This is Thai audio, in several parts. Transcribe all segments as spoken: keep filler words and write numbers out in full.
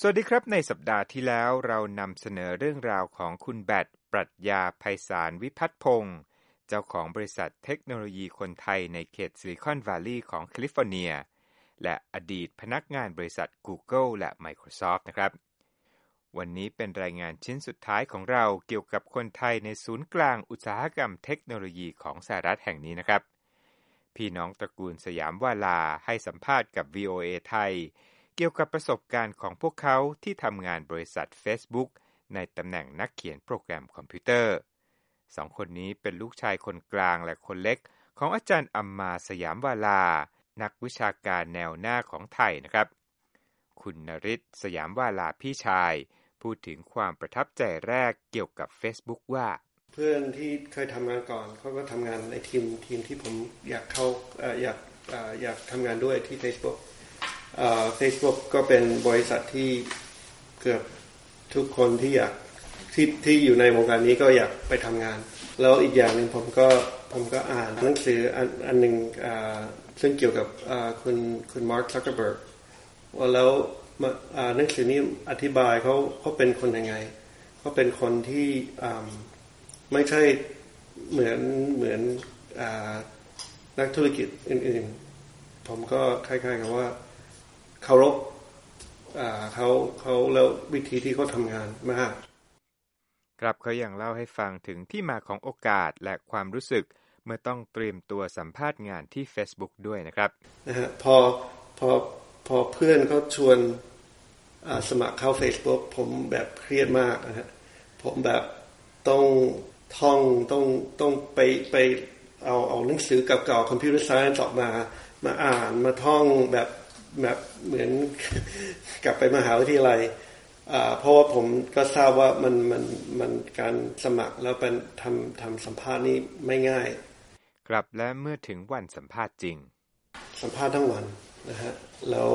สวัสดีครับในสัปดาห์ที่แล้วเรานำเสนอเรื่องราวของคุณแบท ปรัชญาไพศาลวิพัฒน์พงศ์เจ้าของบริษัทเทคโนโลยีคนไทยในเขตซิลิคอนวัลลีย์ของแคลิฟอร์เนียและอดีตพนักงานบริษัท Google และ Microsoft นะครับวันนี้เป็นรายงานชิ้นสุดท้ายของเราเกี่ยวกับคนไทยในศูนย์กลางอุตสาหกรรมเทคโนโลยีของสหรัฐแห่งนี้นะครับพี่น้องตระกูลสยามวาลาให้สัมภาษณ์กับ วี โอ เอ ไทยเกี่ยวกับประสบการณ์ของพวกเขาที่ทำงานบริษัท Facebook ในตำแหน่งนักเขียนโปรแกรมคอมพิวเตอร์สองคนนี้เป็นลูกชายคนกลางและคนเล็กของอาจารย์อัมมาสยามวาลานักวิชาการแนวหน้าของไทยนะครับคุณนฤทธิ์สยามวาลาพี่ชายพูดถึงความประทับใจแรกเกี่ยวกับ Facebook ว่าเพื่อนที่เคยทำงานก่อนเขาก็ทำงานในทีมทีมที่ผมอยากเข้าเอ่ออยากเอ่ออยากทำงานด้วยที่ Facebook เอ่อ Facebook ก็เป็นบริษัทที่เกือบทุกคนที่อยากที่ที่อยู่ในวงการนี้ก็อยากไปทำงานแล้วอีกอย่างนึงผมก็ผมก็อ่านหนังสืออันอันนึงเอ่อซึ่งเกี่ยวกับเอ่อคุณคุณมาร์ค ซักเคอร์เบิร์กว่าแล้วอ่าหนังสือนี้อธิบายเขาเขาเป็นคนยังไงเขาเป็นคนที่อ่าไม่ใช่เหมือนเหมือนอ่านักธุรกิจอื่นๆผมก็คล้ายๆกับว่าเคารพอ่าเขาเขาแล้ววิธีที่เขาทำงานมากครับเขายังเล่าให้ฟังถึงที่มาของโอกาสและความรู้สึกเมื่อต้องเตรียมตัวสัมภาษณ์งานที่ Facebook ด้วยนะครับนะฮะพอพอพอเพื่อนเขาชวนสมัครเข้า Facebook ผมแบบเครียดมากนะฮะผมแบบต้องท่องต้องต้องไปไปเอาเอาหนังสือเก่าๆ Computer Science ออกมามาอ่านมาท่องแบบแบบเหมือนกลับไปมหาวิทยาลัยเพราะว่าผมก็ทราบว่ามันมันมันการสมัครแล้วเป็นทำทำสัมภาษณ์นี่ไม่ง่ายครับและเมื่อถึงวันสัมภาษณ์จริงสัมภาษณ์ทั้งวันนะฮะแล้ว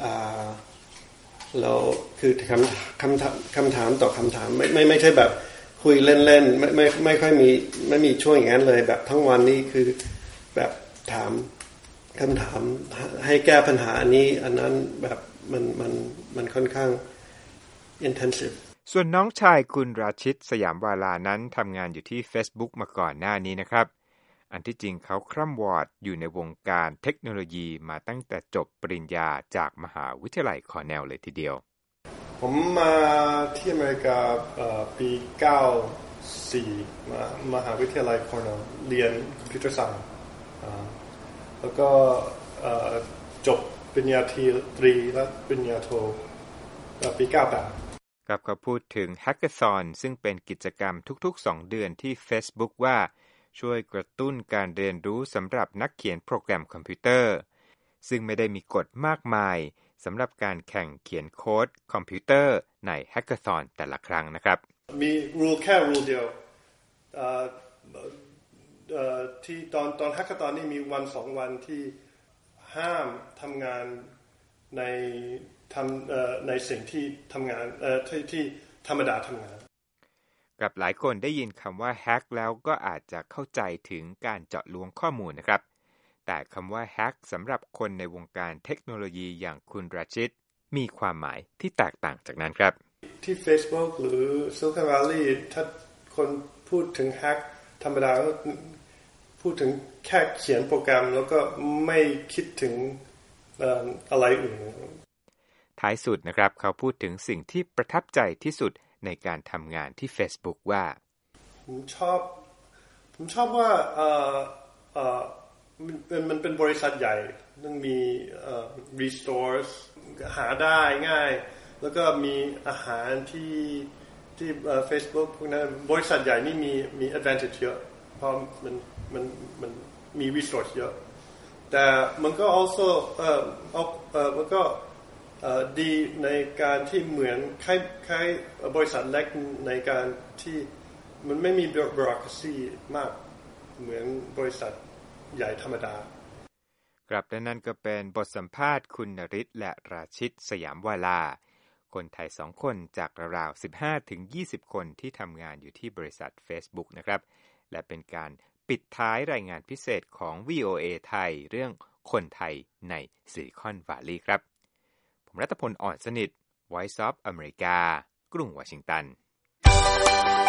เราคือคำคำถามคำถามต่อคำถามไม่ไม่ไม่ใช่แบบคุยเล่นๆไม่ไม่ไม่ค่อยมีไม่มีช่วงอย่างนั้นเลยแบบทั้งวันนี้คือแบบถามคำถามให้แก้ปัญหาอันนี้อันนั้นแบบมันมันมันค่อนข้าง intensive ส่วนน้องชายคุณราชิตสยามวาลานั้นทำงานอยู่ที่ Facebook มาก่อนหน้านี้นะครับอันที่จริงเขาคร่ำวอดอยู่ในวงการเทคโนโลยีมาตั้งแต่จบปริญญาจากมหาวิทยาลัยคอร์เนลเลยทีเดียวผมมาที่อเมริกาปีเก้าสิบสี่มามหาวิทยาลัยคอร์เนลเรียนคอมพิวเตอร์ไซน์แล้วก็จบปริญญาตรีและปริญญาโทปีเก้าสิบแปดกับเขาพูดถึง Hackathon ซึ่งเป็นกิจกรรมทุกๆสองเดือนที่ Facebook ว่าช่วยกระตุ้นการเรียนรู้สำหรับนักเขียนโปรแกรมคอมพิวเตอร์ซึ่งไม่ได้มีกฎมากมายสำหรับการแข่งเขียนโค้ดคอมพิวเตอร์ใน Hackathon แต่ละครั้งนะครับมี rule แค่ rule เดียวที่ตอนตอน Hackathon นี่มีวันสองวันที่ห้ามทำงานในทำในสิ่งที่ทำงานที่ที่ธรรมดาทำงานกับหลายคนได้ยินคำว่า hack แล้วก็อาจจะเข้าใจถึงการเจาะล้วงข้อมูลนะครับแต่คำว่า hack สำหรับคนในวงการเทคโนโลยีอย่างคุณราชิตมีความหมายที่แตกต่างจากนั้นครับที่ Facebook หรือ Silicon Valley ถ้าคนพูดถึง hack ธรรมดาก็พูดถึงแค่เขียนโปรแกรมแล้วก็ไม่คิดถึงอะไรอื่นท้ายสุดนะครับเขาพูดถึงสิ่งที่ประทับใจที่สุดในการทำงานที่ Facebook ว่าผมชอบผมชอบว่าเอ่อเอ่อมันเป็นมันเป็นบริษัทใหญ่ต้องมีเอ่อ resource หาได้ง่ายแล้วก็มีอาหารที่ที่เอ่อ Facebook พวกนั้นบริษัทใหญ่นี่มีมี advantage เยอะเพราะมันมันมันมี resource เยอะแต่มันก็ also เอ่อเอ่อมันก็ดีในการที่เหมือนคล้ายๆบริษัทเล็กในการที่มันไม่มี bureaucracy มากเหมือนบริษัทใหญ่ธรรมดาครับและนั่นก็เป็นบทสัมภาษณ์คุณนฤทธิ์และราชิตสยามวาลาคนไทยสองคนจากราวๆ สิบห้าถึงยี่สิบ คนที่ทำงานอยู่ที่บริษัท Facebook นะครับและเป็นการปิดท้ายรายงานพิเศษของ วี โอ เอ ไทยเรื่องคนไทยในซิลิคอนวัลลีย์ครับผมรัตพล อ่อนสนิท Voice of America กรุงวอชิงตัน